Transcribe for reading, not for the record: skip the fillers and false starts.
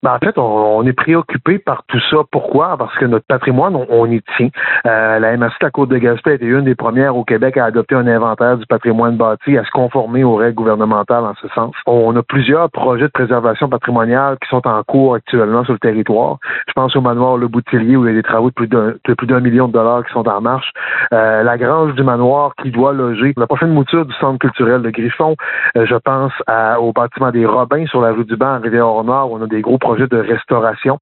En fait, on est préoccupé par tout ça. Pourquoi? Parce que notre patrimoine, on y tient. La MRC de la Côte-de-Gaspé a été une des premières au Québec à adopter un inventaire du patrimoine bâti, à se conformer aux règles gouvernementales en ce sens. On a plusieurs projets de préservation patrimoniale qui sont en cours actuellement sur le territoire. Je pense au manoir Le Boutillier où il y a des travaux de plus d'1 million de dollars qui sont en marche. La grange du manoir qui doit loger la prochaine mouture du centre culturel de Griffon. Je pense au bâtiment des Robins sur la rue du Banc, en Rivière-au-Nord, où on a des gros projets de restauration.